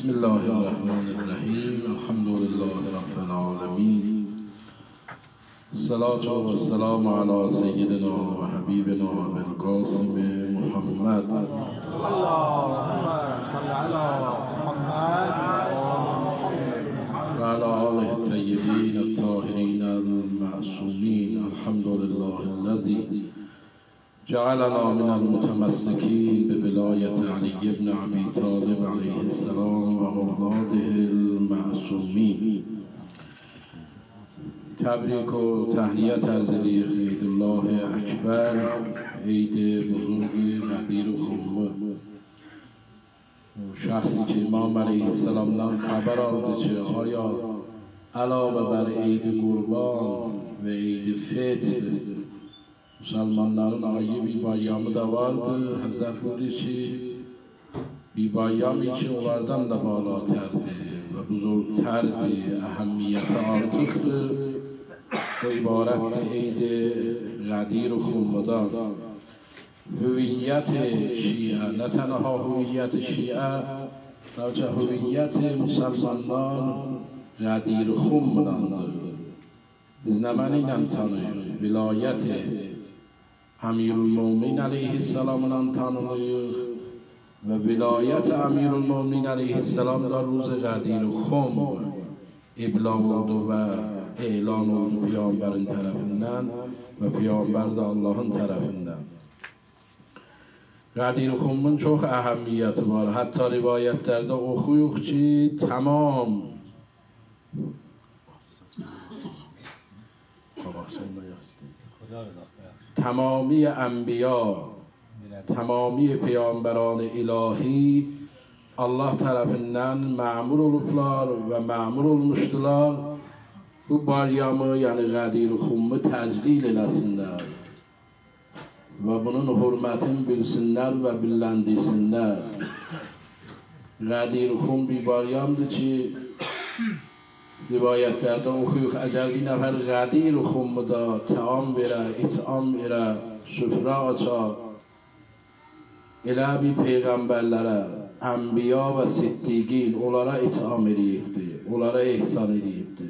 بسم الله الرحمن الرحیم. الحمد لله رب العالمین. الصلاة والسلام على سیدنا و حبیبنا ابوالقاسم محمد. اللهم صل على محمد و علی آله الطیبین الطاهرین المعصومین. الحمد لله الذی جعلنا من المتمسكين بولاية علي بن أبي طالب عليه السلام و اولاده المعصومین. تبریک و تهنیت از عید الله اکبر، عید بزرگ غدیر و خمه. شخصی که امام علیه السلام خبر آورده چه آیا علاوه بر عید قربان و عید فطر مسلمانların ayı bir bayramı da vardı. Hazretleri ki bir bayram için onlardan da balaterdi ve buzurgterdi, ehemmiyeti artıktı. Bu ibaretle Eid-i Gadir Khummu'dan hüviyet-i Şia, ne tenha hüviyet-i Şia, sadece hüviyet-i Müslümanlar Gadir Khummu'dandır. Biz ne maniyle tanıyoruz? Vilayet-i Emirülmüminin aleyhisselam'dan tanınıyor ve vilayet Emirülmüminin aleyhisselam da Ruz-i Gadir Khum iblag oldu ve elan oldu Peygamberin tarafından ve Peygamber de Allah'ın tarafından. Gadir Khum'un çok ehemmiyeti var. Hatta rivayetlerde okuyuq ki تمامی انبیا، تمامی پیامبران الهی Allah tarafından məmur olublar və məmur olmuşdular. Bu bayramı, yəni Gadir Khum'u təcdid eləsinlər və bunun hürmətini bilsinlər və billəndirsinlər. Gadir Khum bir bayramdır ki, rivayetlerde okuyuq, əgər bir nəfər Gadir Khum'da taam verə, itam verə, süfrə aça, elə bir peyğəmbərlərə, ənbiya və siddiqin, onlara itam ediyibdir, onlara ihsan ediyibdir.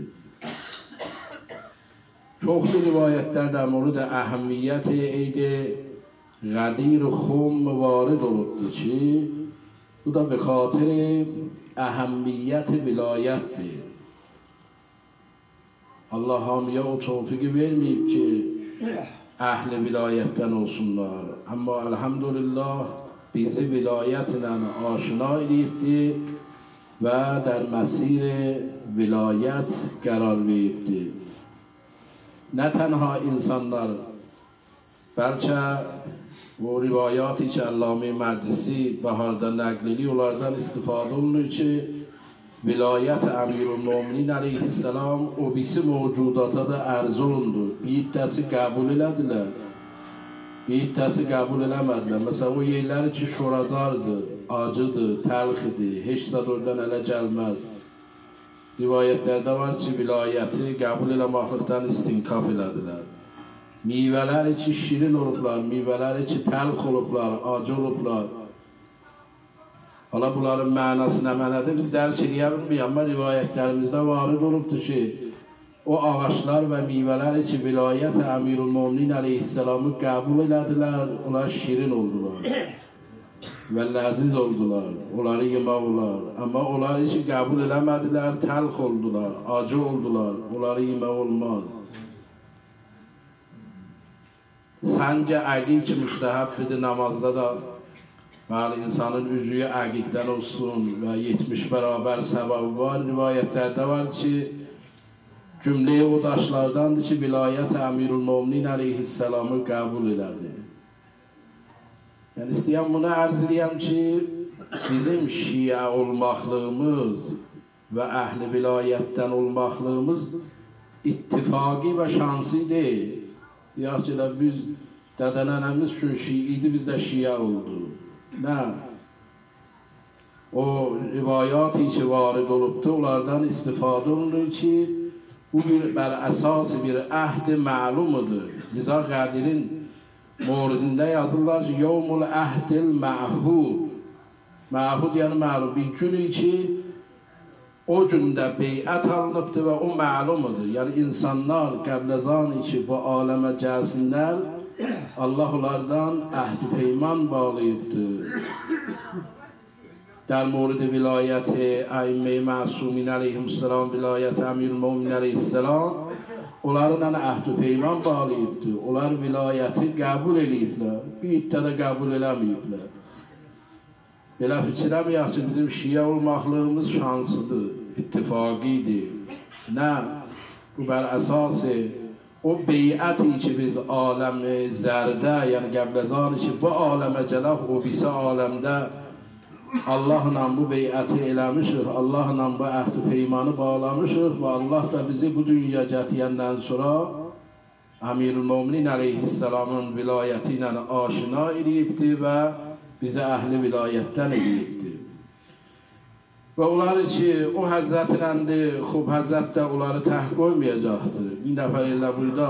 Çoxlu rivayətlərdə murud əhəmmiyyəti Eid-i Gadir Khum varid olubdur ki, bu da به خاطر əhəmmiyyət vilayətdir. Allah hamıya o tevfiki vermeyip ki ehli vilayetten olsunlar. Ama elhamdülillah bizi vilayetle aşina edipti ve der mesir vilayet karar veripti. Ne tenha insanlar, belki o rivayati ki Allame Meclisi baharda nəqlili onlardan istifade olunur ki vilayet Emirülmüminin aleyhisselam o birisi mevcudata da arz olundu. Bir iddəsi qəbul elədilər, bir iddəsi qəbul eləmədilər. Mesela o yerləri ki şoracardı, acıdı, təlxidir, heç zad oradan ələ gəlməz. Rivayətlərdə var ki vilayəti qəbul eləməklikdən istinkaf elədilər. Meyvələri ki şirin olublar, meyvələri ki təlx olublar, acı olublar. Hala bunların mənası nə mənədir biz dərk edə bilmirik, amma rivayətlərimizdə varid olubdur ki, o ağaçlar və meyvələr ki vilayət Emirülmüminin aleyhisselamı qəbul elədilər, onlar şirin oldular və ləziz oldular, onları yemək olar. Amma onları ki qəbul eləmədilər, təlx oldular, acı oldular, onları yemək olmaz. Səncə əqiq ki müstəhəbbidir namazda da Bəli, insanın üzüyü əqiqdən olsun və 70 bərabər səbəbi var. Rivayətlərdə var ki, cümləyə o daşlardandır ki, vilayət Emirülmüminin aleyhisselamı qəbul elədi. Yəni, istəyəm bunu ərz edəyəm ki, bizim şiə olmaqlığımız və əhli vilayətdən olmaqlığımız ittifaqi və şansı deyil. Deyək ki, biz dədənənəmiz üçün şii idi, biz də şiə oldu. Nə? O rivayatı ki varid olubdur, onlardan istifadə olunur ki, bu bər əsas bir əhd-i məlumudur. Liza Qədirin moridində yazırlar ki, Yevmul əhdil məhud. Məhud yəni məlum bir günü ki, o gündə beyət alınıbdır və o məlumdur. Yəni insanlar qəbləzan ki bu aləmə gəlsinlər, Allah onlardan əhd-i peyman bağlayıbdır. در مورد ولایت ائمه معصومین علیهم السلام، ولایت امیرالمؤمنین علیه السلام، onlarla əhd-i peyman bağlayıbdır. Onlar vilayəti qəbul ediblər, bir iddiada qəbul eləməyiblər. Belə fikirləməyək ki, bizim şiə olmaqlığımız şansıdır, ittifaqidir. Nə? Bu bər əsası o beyəti ki biz aləmi zərdə, yəni qəbləzanı ki bu aləmə gələk, o birisi aləmdə Allahla bu beyəti eləmişik, Allahla bu əhd-i peymanı bağlamışıq və Allah da bizi bu dünya gətirəndən sonra Əmirül-Möminin əleyhisselamın vilayəti ilə aşina edibdir və bizi əhli vilayətdən edibdir. Və onları ki, o həzrətinəndir, xub həzrət də onları təhq qoymayacaqdır. Bir nəfər elə burada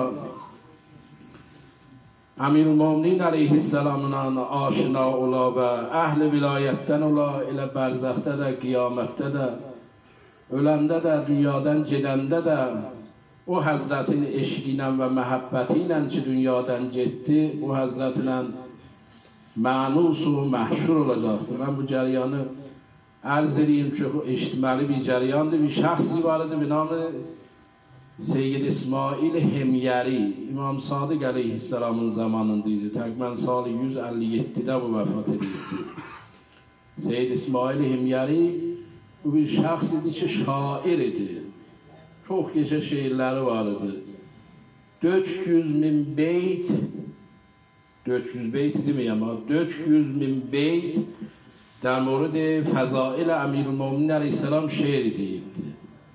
Əmirül-Möminin əleyhisselamla aşina ola və əhl-i vilayətdən ola, elə bərzəxdə də, qiyamətdə də, öləndə də, dünyadan gedəndə də o həzrətin eşqi ilə və məhəbbəti ilə ki dünyadan getdi, o həzrətinlə mənus və məhşur olacaqdır. Mən bu cəryanı ərz edeyim ki, eşitməli bir cəryandır. Bir şəxsi var idi, bir namı Seyyid İsmail Hemyəri, İmam Sadiq əleyhisselamın zamanındaydı. Təqribən salı 157-də bu vəfat edildi. Seyyid İsmail Hemyəri bu bir şəxs idi ki, şair idi. Çox gecə şeirləri var idi. 400.000 beyt, 400 beyt deməyəm, 400.000 beyt در مورد فضائل امیرالمؤمنین علیه السلام şeir deyibdi.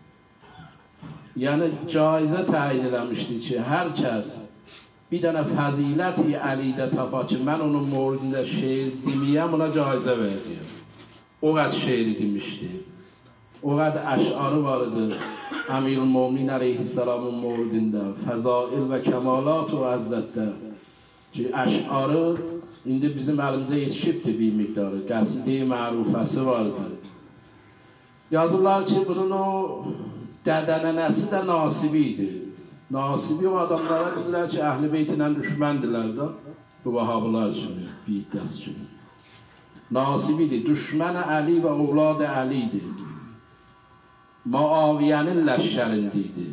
Yəni caizə təyin eləmişdi ki, hər kəs bir dənə fəziləti Əlidə tapa ki, mən onun moridində şeir deməyəm, ona caizə verəcəyəm. O qədər şeiri demişdi. O qədər əşarı var idi Əmirul-Möminin əleyhisselamın moridində, fəzail və kəmalat o həzrətdə ki, əşarı indi bizim əlimizə yetişibdir bir miqdarı, qəsidi mərufəsi vardır. Yazırlar ki, bunun o dədənənəsi də nasibi idi. Nasibi o adamlara bilirlər ki, əhl-i beytinlə düşməndirlər də, bu vahabılar kimi, bir iddəs kimi. Nasibidir, düşmən Əli və ovlad Əlidir. Muaviyyənin ləşkərindiydi.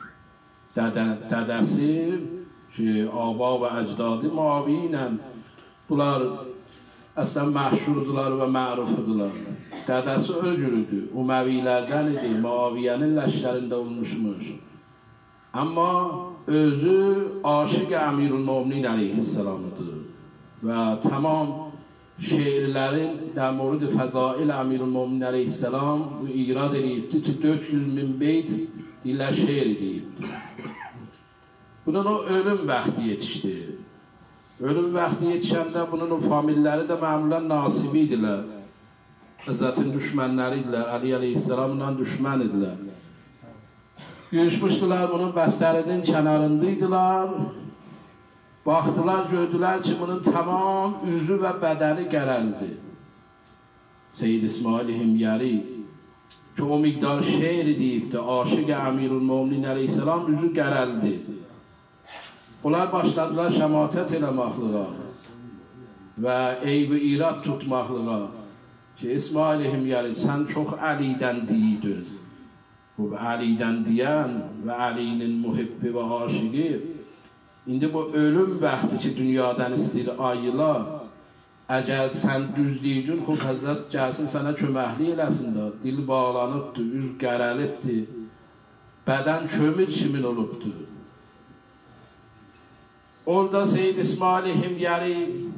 Dədəsi ki, aba və əcdadı Muaviyyə ilə bunlar əslən məhşurdular və mərufdular. Dədəsi öcürüdür, Uməvilərdən idi, Muaviyyənin ləşkərində olmuşmuş. Amma özü aşiq Əmirul-Möminin əleyhisselamıdır və tamam şeirlərin در مورد فضائل Əmirul-Möminin əleyhisselam irad edibdir ki, 400.000 beyt deyirlər şeir edibdir. Bunun o ölüm vaxtı yetişdi. Ölüm vaxtı yetişəndə bunun o familləri də məmulən nasibi idilər. Həzrətin düşmənləri idilər, Əli əleyhisselamla düşmən idilər. Yürüşmüşdülər bunun bəstərinin kənarındaydılar. Baxdılar, gördülər ki, bunun tamam üzü və bədəni qərəldir. Seyyid İsmail Himyəri ki, o miqdar şeir deyibdir, aşiq Əmirul-Möminin əleyhisselam üzü qərəldi. Onlar başladılar şəmatət eləməklığa və eyb-i irad tutmaqlığa ki, İsmail Himyəri, sən çox Əlidən deyirdin. Bu Əlidən deyən və Əlinin muhibbi və aşiqi indi bu ölüm vaxtı ki, dünyadan istəyir ayıla, əgər sən düz deyirdin, xub Həzrət gəlsin sənə köməkli eləsin də, dil bağlanıbdır, üz qərəlibdir, bədən kömür kimin olubdur. Orada Seyyid İsmail Himyəri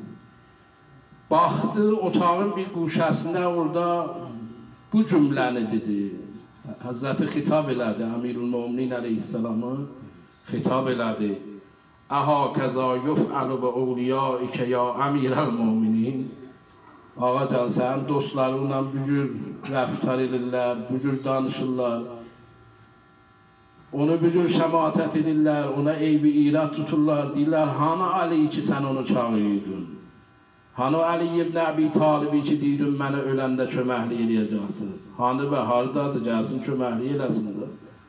baxdı otağın bir quşəsində, orada bu cümləni dedi. Həzrəti xitab elədi, Əmirul-Möminin əleyhisselamı xitab elədi. Əhə kəza yuf'əlu və əvliyaikə ya Əmirəl-Möminin. Ağa can, sənin dostlarınla bu cür rəftar edirlər, bu cür danışırlar. Onu bir cür şəmatət edirlər, ona eybi irad tuturlar, deyirlər, hanı Ali ki, sən onu çağırıyordun? Hani Ali ibn Abi Talibi ki deyirəm mənə öləndə köməklik eləyəcəkdir. Hani və hardadır, gəlsin köməklik eləsindir.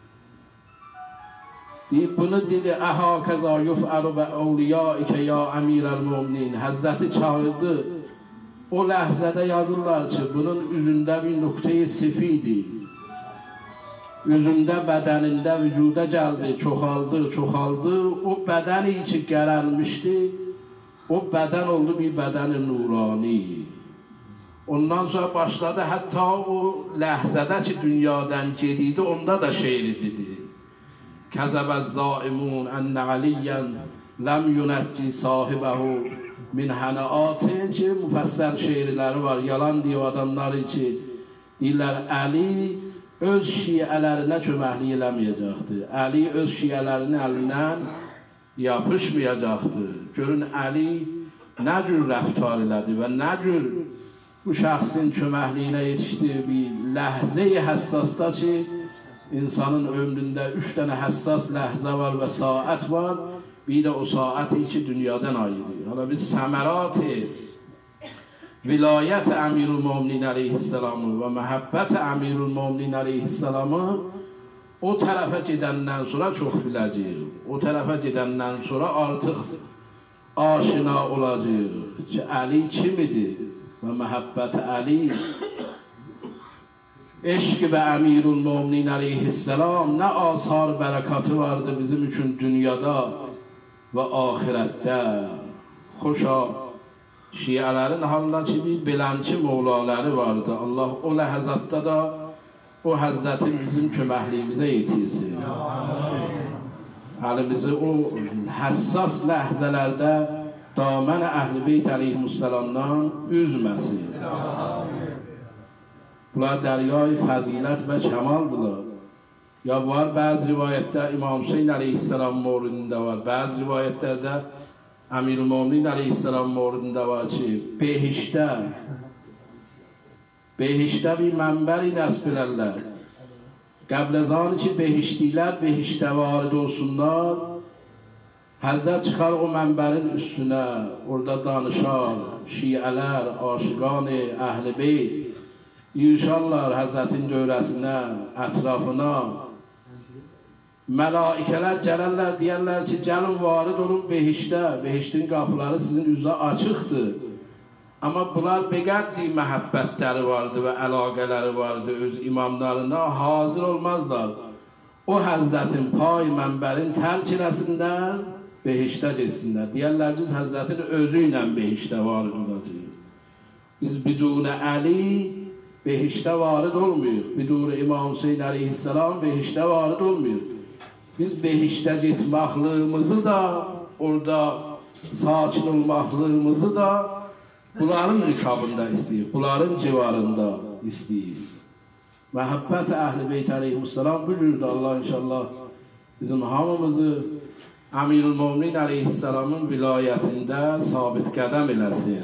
Deyib bunu dedi, əhə kəza yuf'alu və əvliyaikə ya əmirəl-müminin. Həzrəti çağırdı. O ləhzədə yazırlar ki, bunun üzündə bir nöqtəyi sifidi. Üzündə, bədənində, vücuda gəldi, çoxaldı. O bədəni ki qərəlmişdi, o bədən oldu bir bədəni nurani. Ondan sonra başladı, hətta o ləhzədə ki dünyadan gediydi, onda da şeiri dedi. Kəzəbəz zaimun ənə aliyyən ləm yunəcci sahibəhu min hənəatin ki, müfəssər şeirləri var, yalan diyor adamları ki, deyirlər, Əli öz şiələrinə köməklik eləməyəcəkdir. Əli öz şiələrinin əlindən yapışmayacaqdır. Görün, Əli nə cür rəftar elədi və nə cür bu şəxsin köməkliyinə yetişdi. Bir ləhzə-i həssasda ki, insanın ömründə 3 dənə həssas ləhzə var və saat var. Bir də o saati ki, dünyadan ayırır. Hala biz səmərat-i vilayət Əmirül-Müminin əleyhisselamı və məhəbbət Əmirül-Müminin əleyhisselamı o tərəfə gedəndən sonra çox biləcəyik. O tərəfə gedəndən sonra artıq aşina olacaq ki, Əli kim idi və məhəbbət Əli, eşq və Əmirül-Müminin əleyhisselam nə asar bərəkatı vardı bizim üçün dünyada və ahirətdə. Xoşa şiələrin halına ki, bir belənçi mövlaları vardı. Allah o ləhəzatda da o həzzəti bizim köməkliyimizə yetirsin. Əlimizi o həssas ləhzələrdə damən Əhl-i Beyt əleyhisselamdan üzməsin. Bunlar dəryai fəzilət və kəmaldırlar. Ya var, bəzi rivayətdə İmam Hüseyin əleyhisselam mövridində var, bəzi rivayətlərdə Əmirül-Müminin əleyhisselam mövridində var ki, behişdə bir mənbəri nəsb elərlər. Qəbləzanı ki, behişdilər, behişdə varid olsunlar, Həzrət çıxar o mənbərin üstünə, orada danışar, şiələr, aşiqan-ı Əhl-i Beyt, yürüşarlar Həzrətin dövrəsinə, ətrafına. Mələikələr gələrlər, deyərlər ki, gəlin varid olun behişdə, behiştin qapıları sizin üzrə açıqdır. Amma bunlar beqədri məhəbbətləri vardı və əlaqələri vardı öz imamlarına, hazır olmazlar. O Həzrətin pay mənbərin tərk eləsinlər, behişdə geçsinlər. Deyərlər, biz Həzrətin özü ilə behişdə varid olacaq. Biz bidunə Əli behişdə varid olmuyor. Bidunə İmam Hüseyin əleyhisselam behişdə varid olmuyor. Biz behişdə getməklığımızı da, orada sakin olmaklığımızı da bunların rikabında istəyir, bunların civarında istəyir. Məhəbbət Əhl-i Beyt əleyhisselam bu cürdür. Allah inşallah bizim hamımızı Əmirül-Müminin əleyhisselamın vilayətində sabit qədəm eləsin.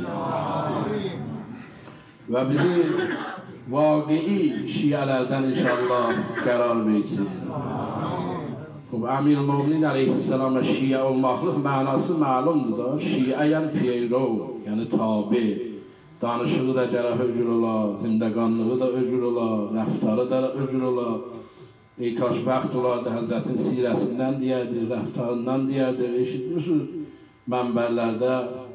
Və bizi vaqei şiələrdən inşallah qərar versin. Əmirül-Müminin əleyhisselama şiə olmaqlıq mənası məlumdur da. Şiə yəni peyro, yəni tabi. Danışığı da gərək öcür ola, zindəqanlığı da öcür ola, rəftarı da öcür ola. Ey kaş bəxt olardı, Həzrətin sirəsindən deyərdir, rəftarından deyərdir. Eşitmişsiniz mənbərlərdə,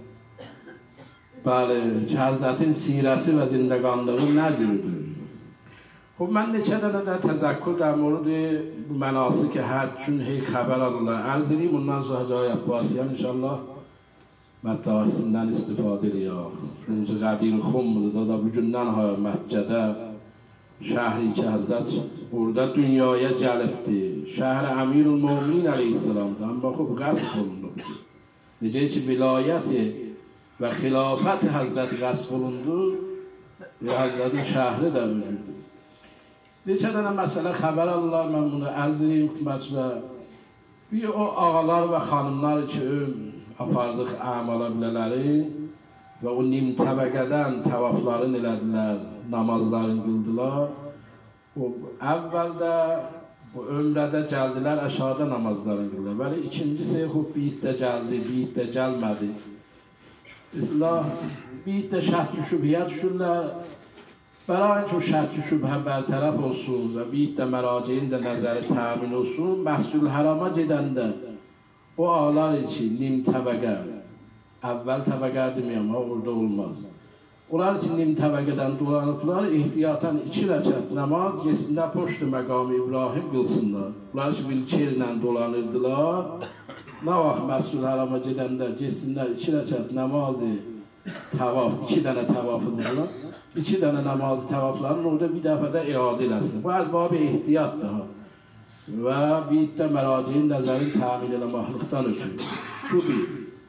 bəli, ki, Həzrətin sirəsi və zindəqanlığı nə cürdür? Mən neçə dənə də təzəkkür də mورد bu mənasik həd üçün xəbər alırlar. Ərz edeyim, bundan sonra Hacı Abbasiyəm inşallah məddahisindən istifadə edəyək. Çünki Qədir Xumru'da da bugündən Məkkədə şəhri ki, Həzrət orada dünyaya gəlibdir. Şəhri Əmirül-Müminin əleyhisselamdan baxıb qəsb olunubdur. Necə ki, vilayəti və xilafət Həzrət qəsb olundur, Həzrətin şəhri də mövcuddur. Neçə dənə məsələ xəbər alırlar, mən bunu ərz edeyim xidmətçilə. Bir o ağalar və xanımlar ki, apardıq əmala bilələri və o nim təbəqədən təvafların elədilər, namazların qıldılar. O əvvəldə, o ömrədə gəldilər, əşadə namazların qıldılar. Bəli, ikincisi, biyid də gəldi, biyid də gəlmədi. bir de şərtli şübhəyə düşürlər. Bəra ki, şərtli şübhə bərtərəf olsun və bir də məraciyin də nəzəri təmin olsun, Məscidül Hərama gedəndə o ağlar için nim təbəqə, əvvəl təbəqə deməyəm, orada olmaz. Onlar için nim təbəqədən dolanıblar, ehtiyatan 2 rəkət namaz geçsində poştu məqamı İbrahim qılsınlar. Onlar için bilçerlə dolanırdılar. Nə vaxt Məscidül Hərama gedəndə geçsinlər 2 rəkət namazı təvaf, 2 dənə təvafıdırlar. 2 dənə namazı təvafların orada bir dəfədə iadə eləsin. Bu əzbab-ı ehtiyatdır. Və bir də məraciyin nəzərin təmin eləməklikdən ötürü. Bu bir.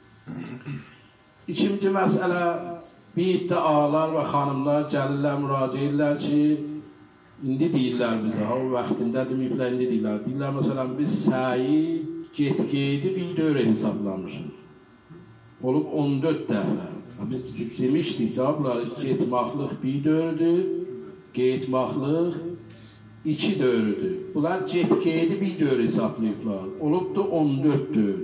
İkinci məsələ, bir də ağalar və xanımlar gəlirlər, müraciə edirlər ki, indi deyirlər bizə, o vaxtında deməyiblər, indi deyirlər. Deyirlər, məsələn, biz səyi get-geydi bir dövrə hesablamışıq. Olub 14 dəfə. Biz demişdik da, bunları getmaqlıq bir dövrüdür, getmaqlıq 2 dövrüdür. Bunlar get-geydi bir dövr hesablayıblar. Olub da 14 dövr.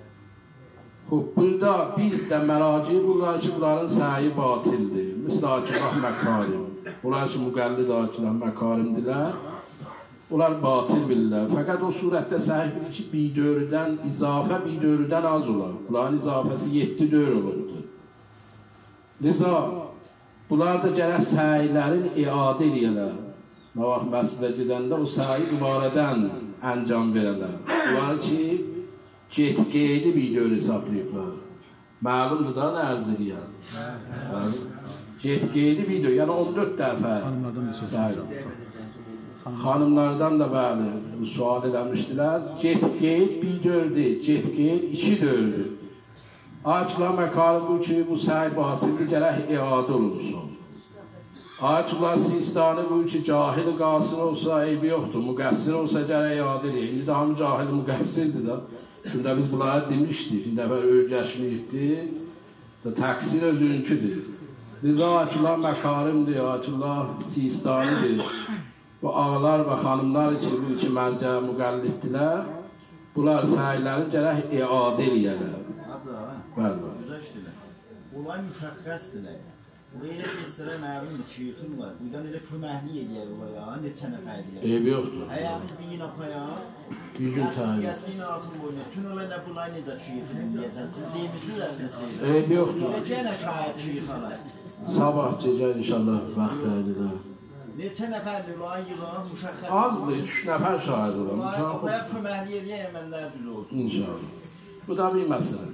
Burada bir də məraci bunlar ki, bunların səyi batildir. Misal Akillah Məkarim. Bunlar ki, müqəllid Akillah Məkarimdirlər. Onlar batil bilirlər. Fəqət o surətdə səhih bilir ki, bir dövrdən, izafə bir dövrdən az olar. Bunların izafəsi 7 dövr olurdu. Liza, bunlar da gərək səyilərin iadə eləyələr. Nə vaxt məscidə gedəndə o səyi ibarədən əncam verələr. Bunlar ki, get-geydi bir dövr hesablayıblar. Məlumdur da nə ərz eləyər? Get-geydi bir dövr, yəni 14 dəfə səyi. Xanımlardan da bəli, bu sual eləmişdilər. Get-geyd bir dövrdür, get-geyd 2 dövrdür. Akillah Məkarim bu ki, bu səy batildir, gərək iadə olunsun. Akillah Sistani bu ki, cahil qasir olsa, eybi yoxdur, müqəssir olsa gərək iadə eləyək. İndi daha cahil müqəssirdir da. Şimdi biz bunları demişdik, bir dəfə örgəşməyibdir, təqsir özünküdür. Liza Akillah Məkarimdir, Akillah Sistanidir. Bu ağalar və xanımlar için bu iki mərcə müqəlliddirlər. Bunlar səhiylərin gərək iadə eləyələr. Bəli. Olay müşəxxəsdirlər. Buraya keçsələ məlumdur, şeyxin var. Buradan elə köməkli eləyər olaya, neçə nəfərdirlər. Eybi yoxdur. Əyəmiz bir gün apaya, bir gün təyin. Məsuliyyətliyin asıl boyuna, tün olayla bunlar necə şeyxin eləyəcək, siz demişsiniz əvdəsiniz. Eybi yoxdur. Gənə şahid şeyx alay. Sabah gecə inşallah vaxt əynilə. Neçə nəfərdir olay yılan, müşəxxəs? Azdır, 3 nəfər şahid olan. Olaya köməkli eləyək, əməllər düz olsun. İnşallah. Bu da bir məsələ.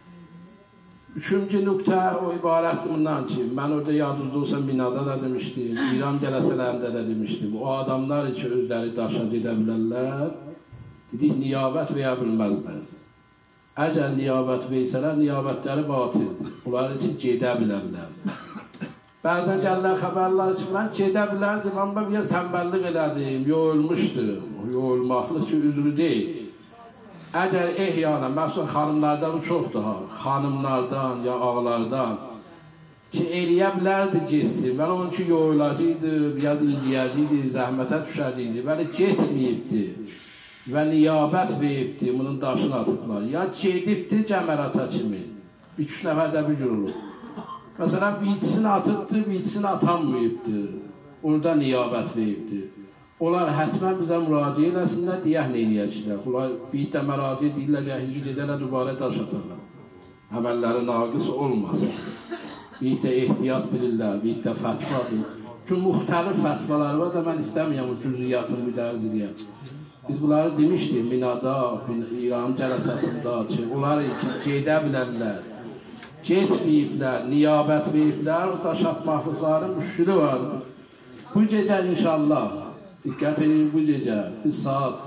Üçüncü nöqtə o ibarətdir bundan ki, mən orada yadınızda olsa Minada da demişdim, İran cələsələrində də demişdim. O adamlar ki, özləri daşa gedə bilərlər, dedik, niyabət veya bilməzlər. Əgər niyabət veysələr, niyabətləri batildir. Bunlar için gedə bilərlər. Bəzən gəlirlər xəbərlər ki, mən gedə bilərdim, amma bir tənbəllik elədim, yo ölmüşdüm, yo ölmaqlıq ki, üzrü deyil. Əgər ehyana, məsələn, xanımlardan bu çoxdur ha, xanımlardan ya ağlardan ki, eləyə bilərdi geçsin, vələ onun ki, yoylacıydı, biraz inciyəciydi, zəhmətə düşəciydi, vələ getməyibdi və niyabət veribdi, bunun daşını atıblar. Ya gedibdi cəmərata kimi, 3 nəfərdə bir cür olur. Məsələn, biçisini atıbdı, biçisini atanmayıbdı, orada niyabət veribdi. Onlar hətmən bizə müraciə eləsinlər, deyək nə eləyəcəklər. Onlar bir də müraciə deyirlər, yəhinci gedərlər, dubara daş atarlar. Əməlləri naqis olmasın. Bir də ehtiyat bilirlər, bir də fətvadır. Çünki müxtəlif fətvalar var da mən istəməyəm o cüziyyatını bir dərz edəyəm. Biz bunları demişdik, Minada, İran cələsətində ki, onlar için gedə bilərlər. Getməyiblər, niyabət veriblər, o daş atmaqlıqların müşkülü vardır. Bu gecə inşallah, diqqət edin bu gecə, biz saat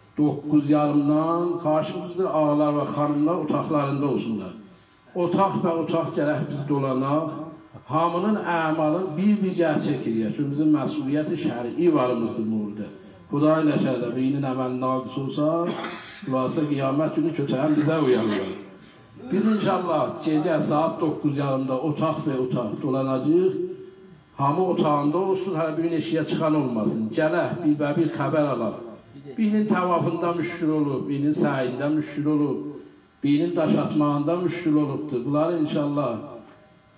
9:30-dan qarşımızda ağalar və xanımlar otaqlarında olsunlar. Otaq və otaq gərək biz dolanaq, hamının əmalın bir gerçək eləyək. Çünki bizim məsuliyyəti şəri varımızdır burada. Xuday nəşərdə birinin əməli naqis olsa, xülasə qiyamət günü kötəyən bizə uyanırlar. Biz inşallah gecə saat 9:30-da otaq və otaq dolanacaq. Hamı otağında olsun, hələ bir gün eşiyə çıxan olmasın. Gələk, bir xəbər alaq. Birinin təvafında müşkül olub, birinin səyində müşkül olub, birinin daş atmağında müşkül olubdur. Bunları inşallah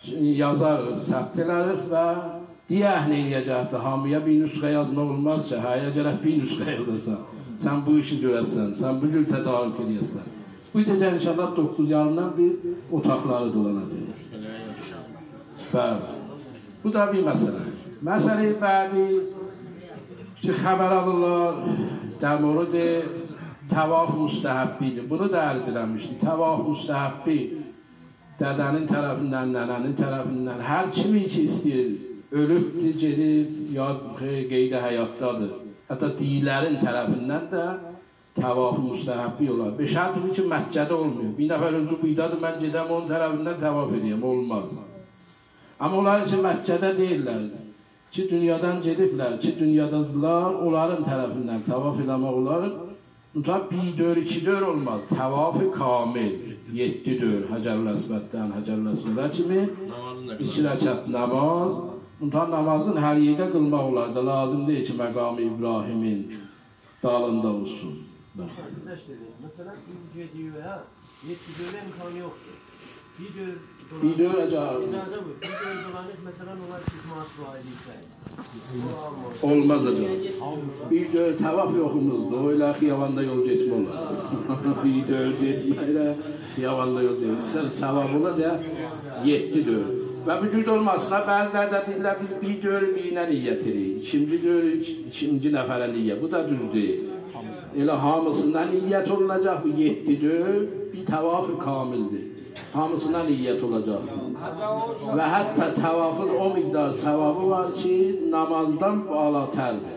yazarıq, səbt edərik və deyək nə eləyəcəkdir. Hamıya bir nüsxə yazmaq olmaz ki, həyə gərək bir nüsxə yazırsan. Sən bu işi görəsən, sən bu cür tədarük edəsən. Bu gecə inşallah 9 yarından biz otaqları dolanacağıq. Bəli. Bu da bir məsələ. Məsələ bədi ki, xəbər alırlar, dəmurud təvaf müstəhəbbidir. Bunu da ərz eləmişdik. Təvaf müstəhəbbi dədənin tərəfindən, nənənin tərəfindən, hər kimi ki istəyir, ölübdür, gedib, ya qeydə həyatdadır. Hətta diyilərin tərəfindən də təvaf müstəhəbbi olar. Bir şərti ki, Məkkədə olmuyor. Bir nəfər özü buydadır, mən gedəm onun tərəfindən təvaf edeyim, olmaz. Amma onlar için Məkkədə deyirlər ki, dünyadan gediblər, ki, dünyadadılar, onların tərəfindən təvaf eləmək olar. Mutlaq bir dör, iki dör olmaz. Təvaf-ı kamil, 7 dör, Həcərül Əsvəddən, Həcərül Əsvədə kimi 2 rəkət namaz. Mutlaq namazın hər yerdə qılmaq olar da, lazım deyil ki, məqam-ı İbrahimin dalında olsun. Mesela incediyor ya, 7 döre imkanı yoktur. Bir dör acaba. İcazə bu. Bir dör dolanır, mesela onlar ismat duayı Olmaz acaba. Bir dör təvaf yoxumuzdur. O ilə xiyavanda yol getmə olar. Bir dör getmə ilə xiyavanda yol getmə. Sən savab olacaq 7 dör. Və bu cür olmasına bəziləri də deyirlər, biz bir dör birinə niyyət edirik. İkinci dör, ikinci nəfərə niyyət. Bu da düz deyil. Elə hamısından niyyət olunacaq. Bu 7 dör bir təvaf-ı kamildir. Hamısından niyyət olacaq. Və hətta təvafın o miqdar səvabı var ki, namazdan balatərdir.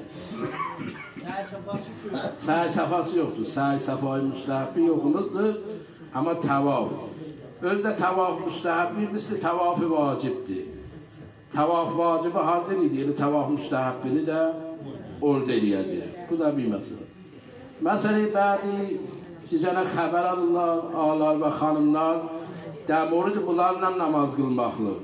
Səy səfası yoxdur. Səy səfayı müstəhəbbi yoxumuzdur. Amma təvaf. Özdə təvaf müstəhəbbi, misli təvaf-ı vacibdir. Təvaf vacibi harda edir? Təvaf müstəhəbbini də orada eləyəcək. Bu da bir məsələ. Məsələ bədi sizənə xəbər alırlar, ağalar və xanımlar, dəmurud bunlarla namaz qılmaqlıq.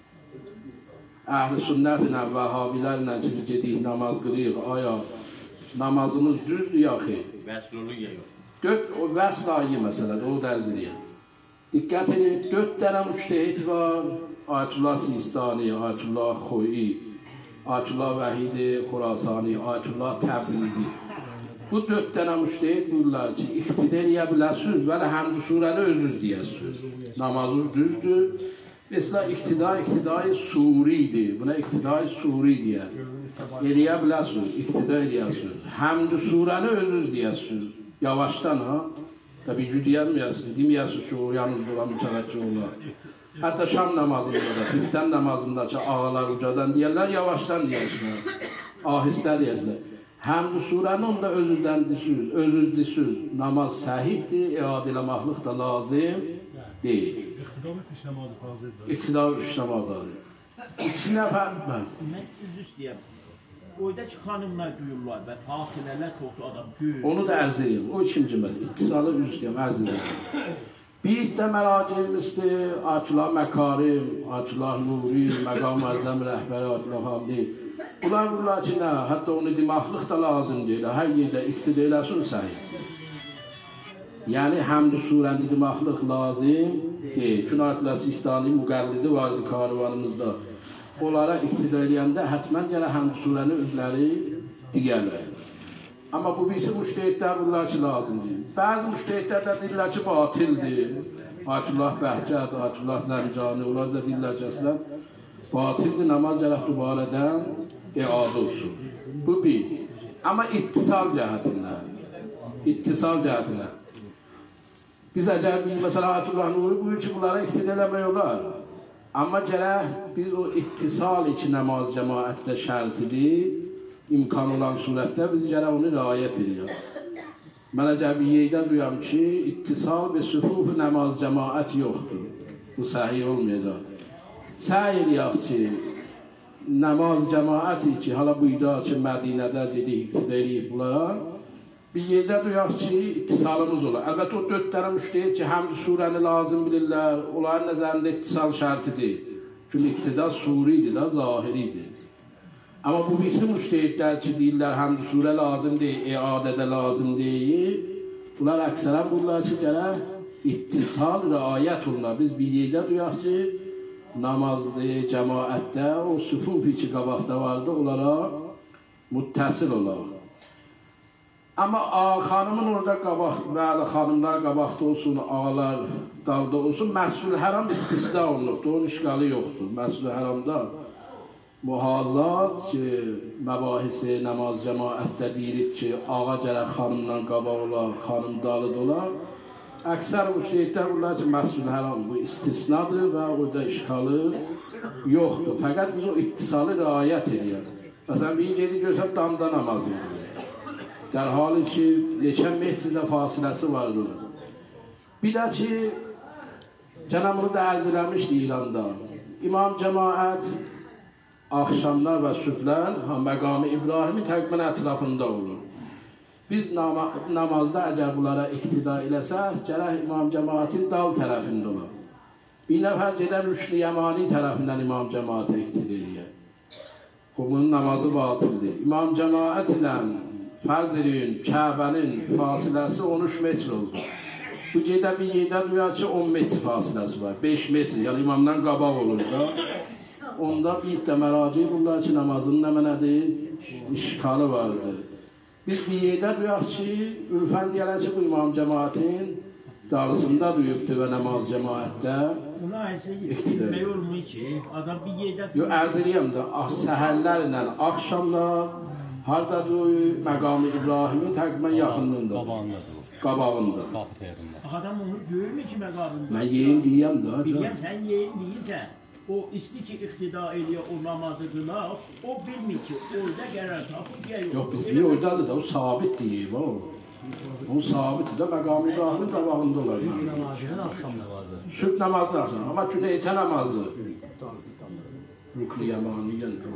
Əhl-i sünnətlə, vəhabilərlə ki, biz gedik namaz qılıyıq, aya namazımız düzdür ya xeyr? Vəslolu ya yox. 4 vəsl ayı məsələdir, o dərz edir. Diqqət edin, 4 dənə müştehid var. Ayətullah Sistani, Ayətullah Xoyi, Ayətullah Vəhidi Xurasani, Ayətullah Təbrizi. Bu 4 dənə müştehid buyurlar ki, iqtidə eləyə biləsiniz, vələ həmd-i surəni özünüz deyəsiniz. Namazınız düzdür. Mesela iqtidai suridir. Buna iqtidai suri deyər. Eləyə biləsiniz, iqtida eləyəsiniz. Həmd-i surəni özünüz deyəsiniz. Yavaşdan ha. Tabi deyəməyəsiniz, deməyəsiniz ki, o yanınızda olan mütəvəccüh olar. Hətta Şam namazında da, xiftən namazında ki, ağalar ucadan deyərlər, yavaşdan deyərsiniz. Ahistə deyərsiniz. Həmd-i surəni onda özüzdən disiniz, özüz disiniz. Namaz səhihdir, iadə eləməklik da lazım deyil. İqtidar üç namazları. 2 nəfər mən. Mən üzr istəyəm. Oradakı xanımlar duyurlar və fasilələr çoxdur adam gül. Onu da ərz edeyim. O ikinci məsələ. İttisalı üzr istəyəm, ərz edeyim. Bir də məracimizdir, Ayətullah Məkarim, Ayətullah Nuri, Məqam Əzzəm rəhbəri Ayətullah Hamdi. Bunlar ki, nə, hətta onu deməklik da lazım deyil. Hər yerdə iqtida eləsin səhih. Yəni, həmd-i surəni deməklik lazım deyil. Çünki Ayətullah Sistani müqəllidi vardı karvanımızda. Onlara iqtida eləyəndə hətmən gələ həmd-i surəni özləri digərlər. Amma bu birisi müştehidlər bunlar ki, lazım deyil. Bəzi müştehidlər də deyirlər ki, batildir. Ayətullah Bəhcət, Ayətullah Zəncani, onlar da deyirlər ki, əslən, batildir, namaz gərək dubarədən iadə olsun. Bu bir. Amma ittisal cəhətindən. İttisal cəhətindən. Biz əgər, məsələn, Ayətullah Nuri buyur ki, bunlara iqtida eləmək olar. Amma gərək biz o ittisal iki namaz cəmaətdə şərtidir, imkan olan surətdə biz gərək onu riayət edirik. Mən əgər bir yerdə duyam ki, ittisal və süfuf namaz cəmaət yoxdur. Bu səhih olmayacaq. Səy eləyək ki, namaz cəmaəti ki, hala buyda ki, Mədinədə dedik, iqtida eləyib bunlara, bir yerdə duyaq ki, ittisalımız olar. Əlbəttə o 4 dənə müştehid ki, həmd surəni lazım bilirlər, onların nəzərində ittisal şərtidir. Çünki iqtida suridir da, zahiridir. Amma bu birisi müştehidlər ki, deyirlər, həmd surə lazım deyil, iadədə lazım deyil. Bunlar əksərən bunlar ki, gərək ittisal, riayət olunlar. Biz bir yerdə duyaq ki, namazlı cəmaətdə o süfufi ki qabaqda vardı, onlara müttəsil olaq. Amma xanımın orada qabaq, bəli xanımlar qabaqda olsun, ağalar dalda olsun, Məscid-ül Həram istisna olunubdur, onun işğalı yoxdur. Məscid-ül Həramda muhazat ki, məbahisi namaz cəmaətdə deyilib ki, ağa gərək xanımla qabaq olar, xanım dalıd olar. Əksər müştəhidlər bunlar ki, Məscid-ül Həram bu istisnadır və orada işğalı yoxdur. Fəqət biz o ittisalı riayət edir. Məsələn, bir gedi görsək damda namazı edir. در حالی ki, neçə metrdə fasiləsi vardır. Bir də ki, Cənab bunu da ərz eləmişdi İranda. İmam cəmaət axşamlar və sübhlər məqam-ı İbrahimi təqvin ətrafında olur. Biz namazda əgər bunlara iqtida eləsək, gərək İmam cəmaətin dal tərəfində olur. Bir nəfər gedər Rüşd-i Yəmani tərəfindən İmam cəmaətə iqtida eləyər. Bunun namazı batildir. İmam cəmaət ilə Fərz edin, Kəbənin fasiləsi 13 metr oldu. Bu gedə bir yerdə duyar ki, 10 metr fasiləsi var, 5 metr, yəni imamdan qabaq olur da. Onda bir də məraci bunlar ki, namazın nə mənədir? İşğalı vardır. Biz bir yerdə duyaq ki, ürfən deyərək ki, bu imam cəmaətin dalısında duyubdur və namaz cəmaətdə iqtidir. olmuyor ki, adam bir yerdə... Yox, ərz edəyəm də, səhərlərlə, axşamlar, hardadır məqam-ı İbrahimin təqribən yaxınlığında. Qabağında. Adam onu görmür ki məqamında. Mən yeyin deyəm də. Biliyəm, sən yeyin deyirsən. O isti ki, iqtida eləyə o namazı qılaq, o bilmir ki, orada qərar tapıb, ya yox. Yox, biz deyir, oradadır da, o sabit deyib, o. O sabitdir də, məqam-ı İbrahimin qabağında olar. Sübh namazının akşam namazı. Sübh namazının akşam, amma günə etə namazı. Rükn-i Yəmani gəlir,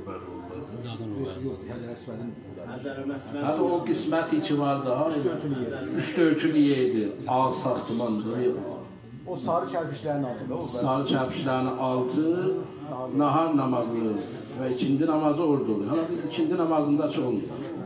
Hətta o qisməti ki var da, üst örtülü yerdir, ağız saxtımandır. O sarı çərpişlərin altında. Sarı çərpişlərin altı, nahar namazı və ikindi namazı orada olur. Hala biz ikindi namazında çox olur.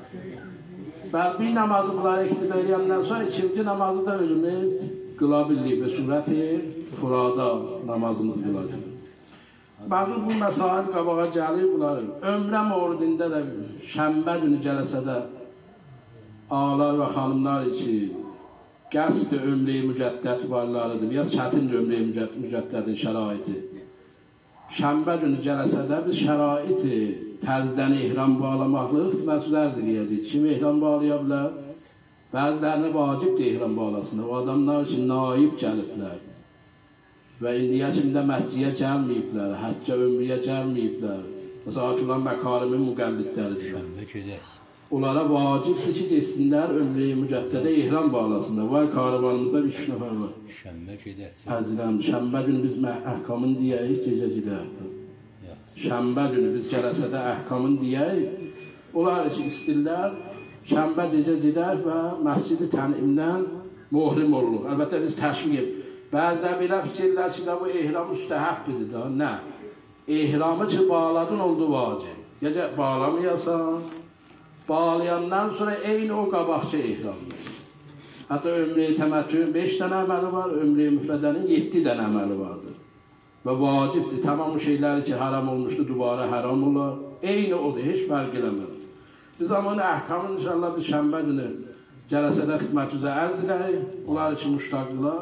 Bir namazı bunları iqtida edəndən sonra ikinci namazı da özümüz qıla bildik və surəti furada namazımız qılacaq. Məncə bu məsail qabağa gəlir bunları. Ömrə mövridində də şənbə günü cələsədə ağalar və xanımlar ki, qəsd-i ömrə-i mücəddət varlarıdır. Biraz çətindir ömrə-i mücəddədin şəraiti. Şənbə günü cələsədə biz şəraiti təzdən ehram bağlamaqlıq məhsus ərz eləyəcək. Kim ehram bağlaya bilər? Bəzilərinə vacibdir ehram bağlasında. O adamlar ki, naib gəliblər. Və indiyə kimi də məhciyə gəlməyiblər, həccə ömrüyə gəlməyiblər. Məsələn, atılan məkarimin müqəllidləridir. Onlara vacibdir ki, geçsinlər ömrə-i mücəddədə ehram bağlasınlar. Var karavanımızda 3 nəfər var. Şənbə gedək. Əziləm, şənbə günü biz əhkamın deyəyik, gecə gedək. Şənbə günü biz cələsədə əhkamın deyəyik. Onlar ki, istirlər, şənbə gecə gedək və məscidi tənimdən muhrim oluruz. Əlbəttə biz təşviq edib. Bəzilər belə fikirlər ki, bu ehram müstəhəbbidir da, nə? Ehramı ki, bağladın oldu vacib. Gecə bağlamayasan, bağlayandan sonra eyni o qabaqçı ehramdır. Hətta ömrə-i təməttüyün 5 dənə əməli var, ömrə-i müfrədənin 7 dənə əməli vardır. Və vacibdir, tamam o şeyləri ki, haram olmuşdur, dubara haram olar. Eyni odur, heç fərq eləmir. Biz amma onun əhkamını inşallah biz şənbə günü cələsədə xidmətimizə ərz edək, onlar için müştaqdılar.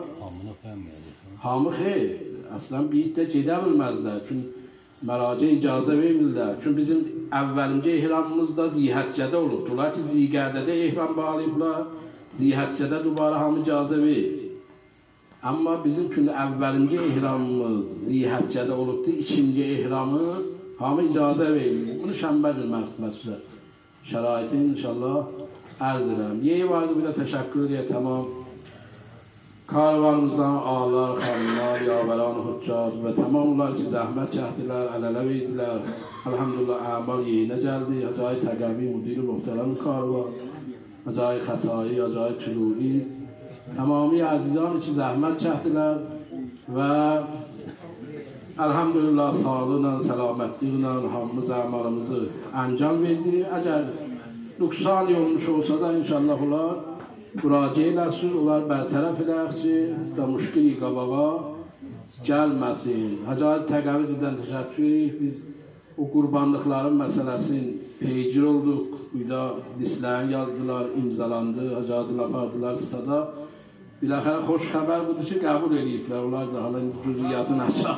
Hamı xeyr, əslən bir də gedə bilməzlər, çünki məracə icazə vermirlər. Çünki bizim əvvəlimcə ehramımız da Zihəccədə olubdur. Onlar ki, Zigədədə ehram bağlayıblar, Zihəccədə dubara hamı icazə verir. Amma bizim üçün əvvəlimcə ehramımız Zihəccədə olubdur, ikinci ehramı hamı icazə verir. Bunu şənbə günü məhfizə şəraitin inşallah ərz edəm. Yeyi vardı, bir də təşəkkür edir, tamam. Karvanımızdan ağalar, xanımlar, yavəran, hüccar və tamamlar ki, zəhmət çəkdilər, əl-ələ verdilər. Elhamdülillah, əmal yeyinə gəldi. Acayı təqəvi, müdiri, muhtərəm karvan. Acayı xətayı, acayı tüluri. Tamami əzizan ki, zəhmət çəkdilər və elhamdülillah, sağlıqla, səlamətliklə hamımız əmalımızı əncam verdi. Əgər nüqsan olmuş olsa da inşallah olar, müraciə eləsin, onlar bərtərəf edək ki, da müşkili qabağa gəlməsin. Hacı Təqəvvüzdən təşəkkür edirik. Biz o qurbanlıqların məsələsini peygir olduq. Burada listlərini yazdılar, imzalandı, hacı apardılar stada. Biləxərə xoş xəbər budur ki, qəbul ediblər. Onlar da hala indi cüziyyatını açaq.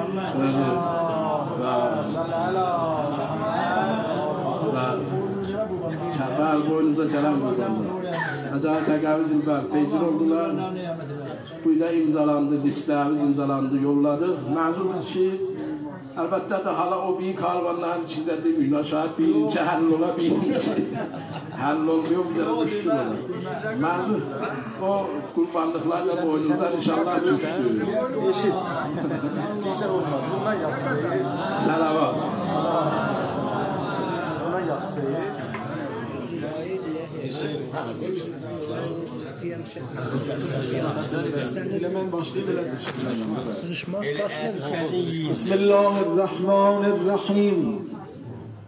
Bəli, boynunuza gələn qurbanlar. Hacı Təqəvvüzün peygir oldular. Burada imzalandı, listlərimiz imzalandı, yolladık. Məzunuz ki, əlbəttə də hala o büyük halvanların içində demiyor. Şayet birinci həll ola, birinci həll olmuyor, bir də düştü ola. Məzun, o qurbanlıqlar da boynundan inşallah düştü. Eşit. Kimse olmaz. Bundan yapsayı. Sələvat. Bundan yapsayı. Hemen başlayayım. Bismillahirrahmanirrahim.